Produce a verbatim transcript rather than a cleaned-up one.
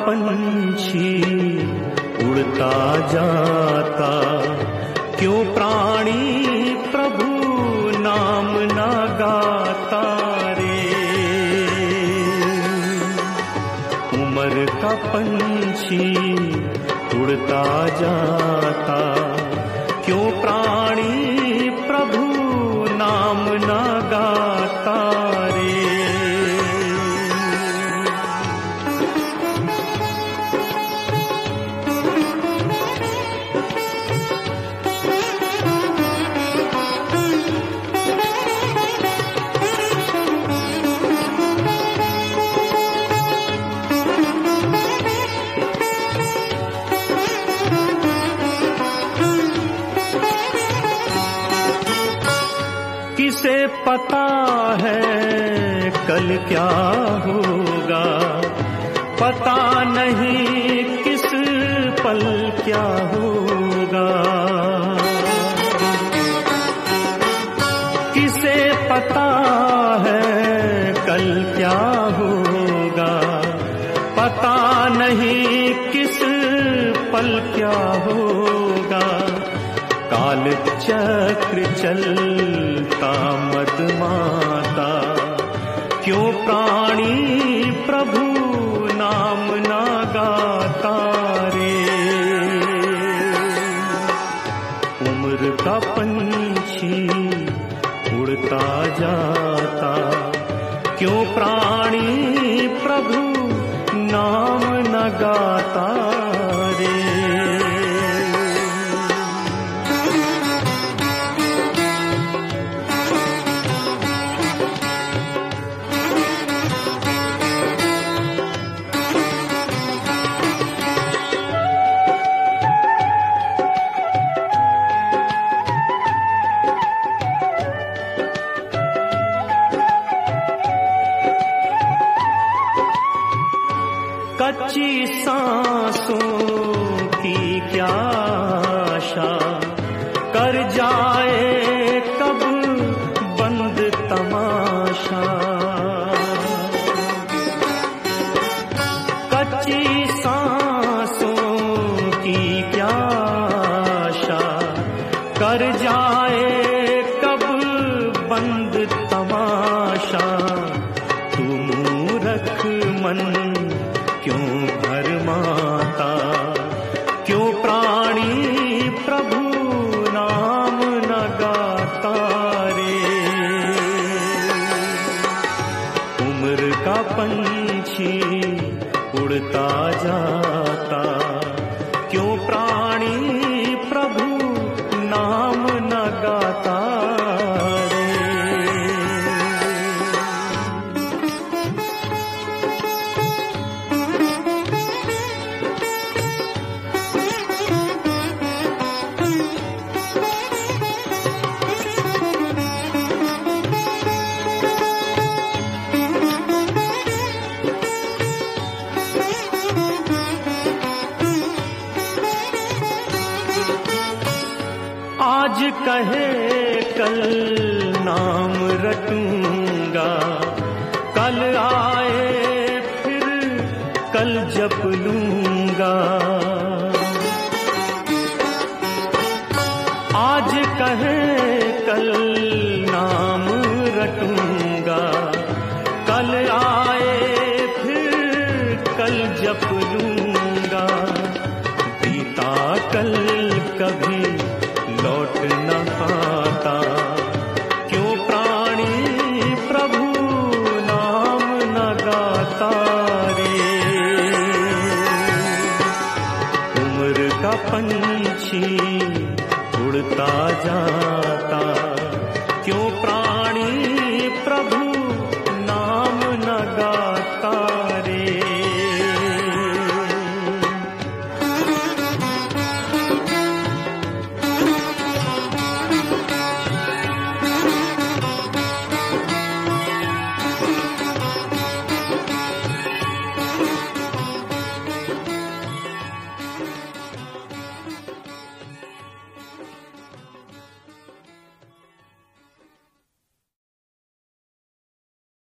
पंछी उड़ता जाता, क्यों प्राणी प्रभु नाम न गाता रे। उमर का पंछी उड़ता जाता, क्यों प्राणी प्रभु नाम न गाता रे। किसे पता है कल क्या होगा, पता नहीं किस पल क्या होगा। किसे पता है कल क्या होगा, पता नहीं किस पल क्या होगा। काल चक्र चलता मदमाता, क्यों प्राणी प्रभु नाम न गाता रे। उम्र का पंछी उड़ता जाता, क्यों प्राणी प्रभु नाम न गाता रे। कच्ची सांसों की क्या आशा, कर जाए कब बंद तमाशा। कच्ची सांसों की क्या आशा, कर जाए कब बंद तमाशा। तू मूरख मन क्यों भरमाता, क्यों प्राणी प्रभु नाम न गाता रे। उम्र का पंछी उड़ता जाता, क्यों प्राणी प्रभु नाम न गाता रे। आज कहे कल नाम रटूंगा, कल आए फिर कल जप लूंगा। आज कहे कल नाम रटूंगा,